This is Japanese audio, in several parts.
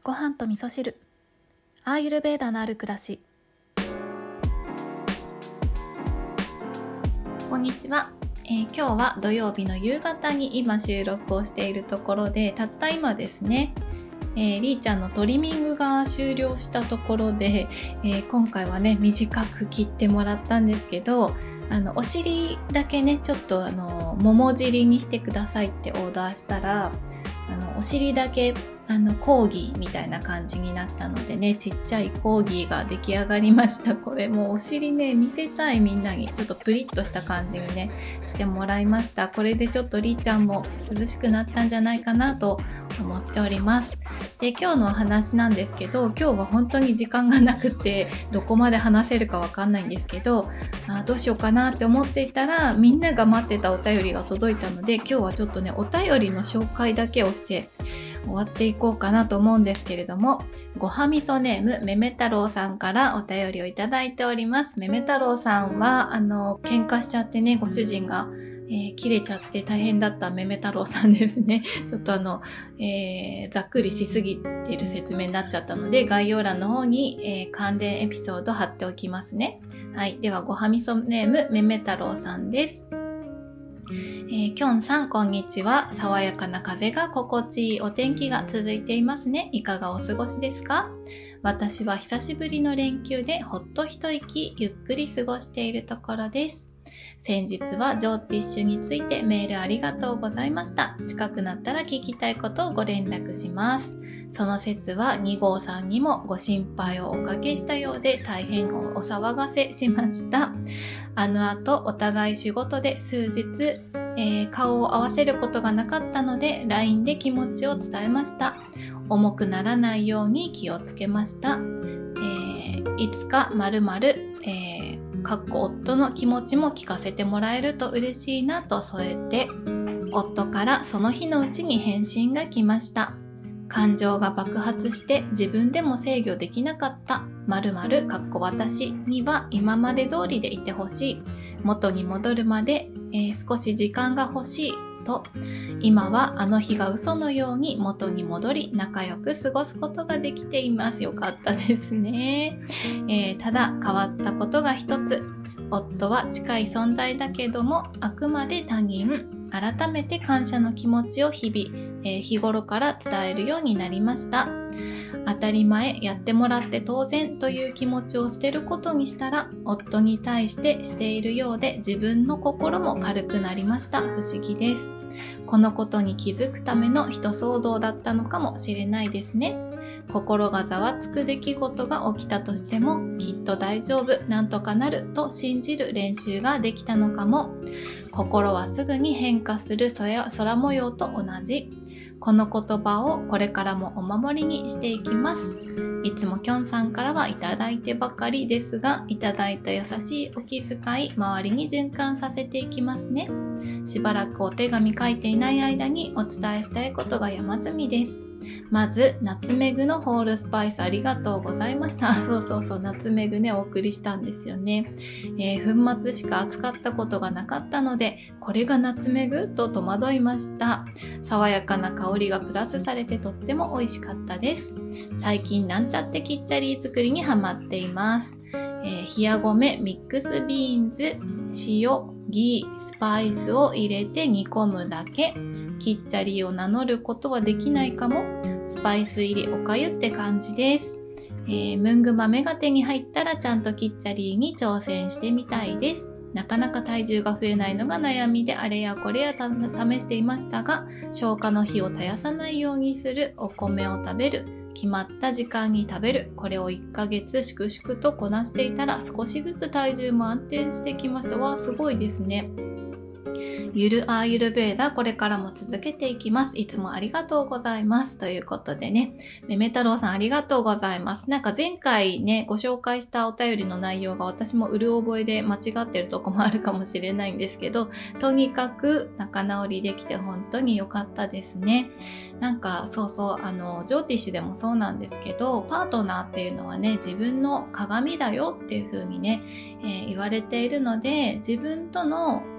ご飯と味噌汁、アーユルヴェーダのある暮らし。こんにちは。今日は土曜日の夕方に今収録をしているところで、たった今ですね、りーちゃんのトリミングが終了したところで、今回はね短く切ってもらったんですけど、お尻だけねちょっともも尻にしてくださいってオーダーしたら、お尻だけコーギーみたいな感じになったのでね、ちっちゃいコーギーが出来上がりました。これもうお尻ね見せたい、みんなにちょっとプリッとした感じにねしてもらいました。これでちょっとりーちゃんも涼しくなったんじゃないかなと思っております。で、今日のお話なんですけど、今日は本当に時間がなくてどこまで話せるかわかんないんですけど、どうしようかなって思っていたら、みんなが待ってたお便りが届いたので、今日はちょっとねお便りの紹介だけをして終わっていこうかなと思うんですけれども、ごはみそネームめめ太郎さんからお便りをいただいております。めめ太郎さんは喧嘩しちゃってね、ご主人が切れちゃって大変だっためめ太郎さんですね。ちょっとざっくりしすぎている説明になっちゃったので、概要欄の方に、関連エピソード貼っておきますね。はい。では、ごはみそネームめめ太郎さんです。きょんさん、こんにちは。爽やかな風が心地いいお天気が続いていますね。いかがお過ごしですか？私は久しぶりの連休でほっと一息ゆっくり過ごしているところです。先日はジョーティッシュについてメールありがとうございました。近くなったら聞きたいことをご連絡します。その説は2号さんにもご心配をおかけしたようで、大変お騒がせしました。後お互い仕事で数日、顔を合わせることがなかったので LINE で気持ちを伝えました。重くならないように気をつけました。いつか〇〇、夫の気持ちも聞かせてもらえると嬉しいなと添えて、夫からその日のうちに返信が来ました。感情が爆発して自分でも制御できなかった〇〇私には今まで通りでいてほしい。元に戻るまで、少し時間が欲しいと、今はあの日が嘘のように元に戻り仲良く過ごすことができています。よかったですね。ただ変わったことが一つ。夫は近い存在だけどもあくまで他人。改めて感謝の気持ちを日頃から伝えるようになりました。当たり前、やってもらって当然という気持ちを捨てることにしたら、夫に対しているようで自分の心も軽くなりました。不思議です。このことに気づくための一騒動だったのかもしれないですね。心がざわつく出来事が起きたとしても、きっと大丈夫、なんとかなると信じる練習ができたのかも。心はすぐに変化する空模様と同じ。この言葉をこれからもお守りにしていきます。いつもきょんさんからはいただいてばかりですが、いただいた優しいお気遣い、周りに循環させていきますね。しばらくお手紙書いていない間にお伝えしたいことが山積みです。まず、ナツメグのホールスパイスありがとうございました。そう、ナツメグね、お送りしたんですよね。粉末しか扱ったことがなかったので、これがナツメグと戸惑いました。爽やかな香りがプラスされてとっても美味しかったです。最近なんちゃってキッチャリー作りにハマっています。冷や米、ミックスビーンズ、塩、ギー、スパイスを入れて煮込むだけ。キッチャリーを名乗ることはできないかも。スパイス入りおかゆって感じです。ムング豆が手に入ったらちゃんとキッチャリーに挑戦してみたいです。なかなか体重が増えないのが悩みで、あれやこれや試していましたが、消化の火を絶やさないようにする、お米を食べる、決まった時間に食べる、これを1ヶ月粛々とこなしていたら少しずつ体重も安定してきました。わあ、すごいですね。ゆるアーユルベーダ、これからも続けていきます。いつもありがとうございます。ということでね、めめ太郎さんありがとうございます。なんか前回ね、ご紹介したお便りの内容が私もうる覚えで間違ってるとこもあるかもしれないんですけど、とにかく仲直りできて本当に良かったですね。なんかジョーティッシュでもそうなんですけど、パートナーっていうのはね、自分の鏡だよっていう風にね、言われているので、自分との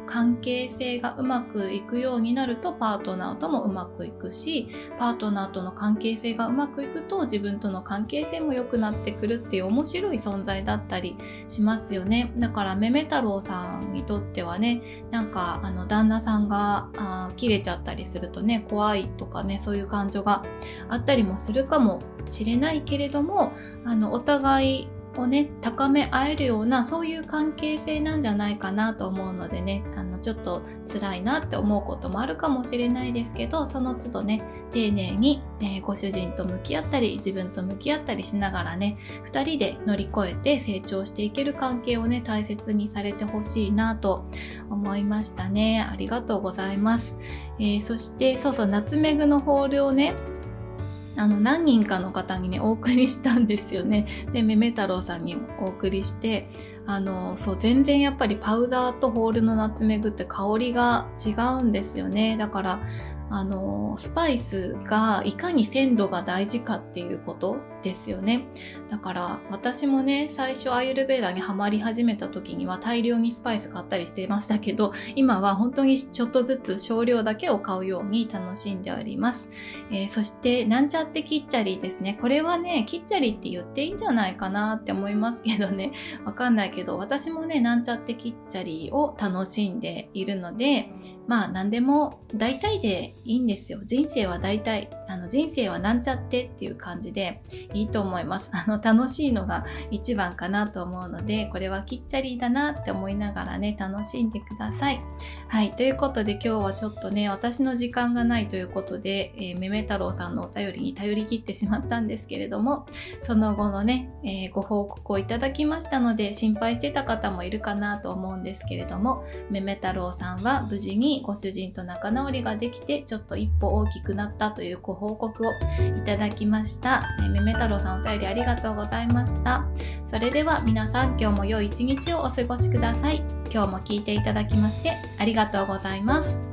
関係性がうまくいくようになるとパートナーともうまくいくし、パートナーとの関係性がうまくいくと自分との関係性も良くなってくるっていう面白い存在だったりしますよね。だからめめ太郎さんにとってはね、なんか旦那さんが切れちゃったりするとね、怖いとかね、そういう感情があったりもするかもしれないけれども、お互いをね高め合えるようなそういう関係性なんじゃないかなと思うのでね、ちょっと辛いなって思うこともあるかもしれないですけど、その都度ね丁寧に、ご主人と向き合ったり自分と向き合ったりしながらね、2人で乗り越えて成長していける関係をね大切にされてほしいなと思いましたね。ありがとうございます。そしてナツメグのホールをね何人かの方にねお送りしたんですよね。でめめ太郎さんにお送りして全然やっぱりパウダーとホールのナツメグって香りが違うんですよね。だからスパイスがいかに鮮度が大事かっていうことですよね。だから私もね最初アーユルヴェーダにハマり始めた時には大量にスパイス買ったりしてましたけど、今は本当にちょっとずつ少量だけを買うように楽しんでおります。そしてなんちゃってキッチャリーですね。これはねキッチャリーって言っていいんじゃないかなって思いますけどね、わかんないけど私もねなんちゃってキッチャリーを楽しんでいるので、まあ何でも大体でいいんですよ。人生は大体人生はなんちゃってっていう感じでいいと思います。楽しいのが一番かなと思うので、これはキッチャリーだなって思いながらね楽しんでください。はい、ということで今日はちょっとね私の時間がないということで、めめ太郎さんのお便りに頼り切ってしまったんですけれども、その後のね、ご報告をいただきましたので心配してた方もいるかなと思うんですけれども、めめ太郎さんは無事にご主人と仲直りができてちょっと一歩大きくなったというご報告をいただきました。めめ太郎さんお便りありがとうございました。それでは皆さん今日も良い一日をお過ごしください。今日も聞いていただきましてありがとうございます。